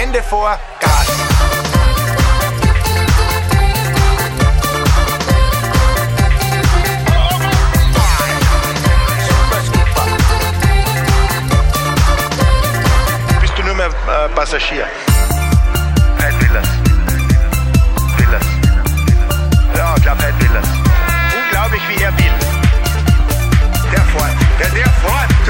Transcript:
Hände vor, Gas. Bist du nur mehr Passagier? Ed Villas. Ja, ich glaube Ed Villas. Unglaublich, wie er will. Der fährt.